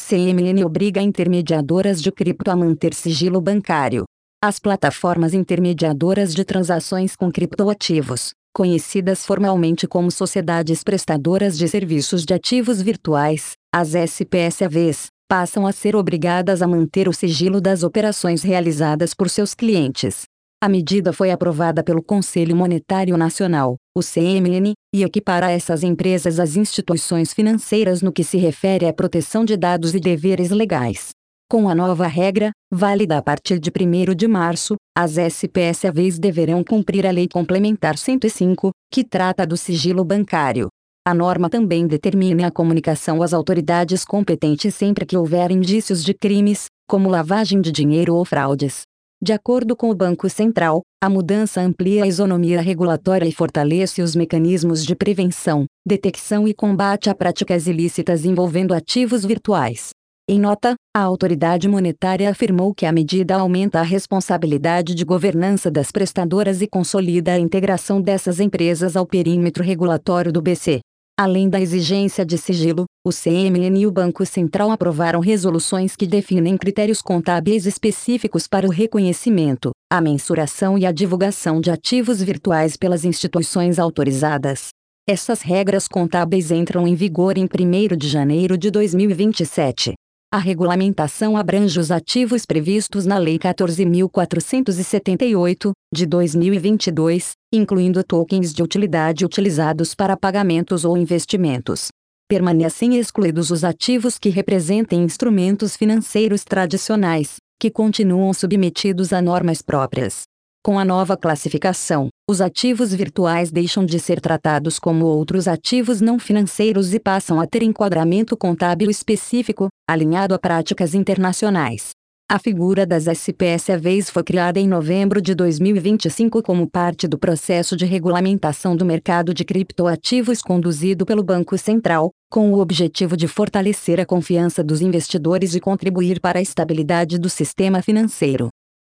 CMN obriga intermediadoras de cripto a manter sigilo bancário. As plataformas intermediadoras de transações com criptoativos, conhecidas formalmente como sociedades prestadoras de serviços de ativos virtuais, as SPSAVs, passam a ser obrigadas a manter o sigilo das operações realizadas por seus clientes. A medida foi aprovada pelo Conselho Monetário Nacional, o CMN, e equipara essas empresas às instituições financeiras no que se refere à proteção de dados e deveres legais. Com a nova regra, válida a partir de 1º de março, as SPSAVs deverão cumprir a Lei Complementar 105, que trata do sigilo bancário. A norma também determina a comunicação às autoridades competentes sempre que houver indícios de crimes, como lavagem de dinheiro ou fraudes. De acordo com o Banco Central, a mudança amplia a isonomia regulatória e fortalece os mecanismos de prevenção, detecção e combate a práticas ilícitas envolvendo ativos virtuais. Em nota, a autoridade monetária afirmou que a medida aumenta a responsabilidade de governança das prestadoras e consolida a integração dessas empresas ao perímetro regulatório do BC. Além da exigência de sigilo, o CMN e o Banco Central aprovaram resoluções que definem critérios contábeis específicos para o reconhecimento, a mensuração e a divulgação de ativos virtuais pelas instituições autorizadas. Essas regras contábeis entram em vigor em 1º de janeiro de 2027. A regulamentação abrange os ativos previstos na Lei 14.478, de 2022, incluindo tokens de utilidade utilizados para pagamentos ou investimentos. Permanecem excluídos os ativos que representem instrumentos financeiros tradicionais, que continuam submetidos a normas próprias. Com a nova classificação, os ativos virtuais deixam de ser tratados como outros ativos não financeiros e passam a ter enquadramento contábil específico, alinhado a práticas internacionais. A figura das SPSAVs foi criada em novembro de 2025 como parte do processo de regulamentação do mercado de criptoativos conduzido pelo Banco Central, com o objetivo de fortalecer a confiança dos investidores e contribuir para a estabilidade do sistema financeiro.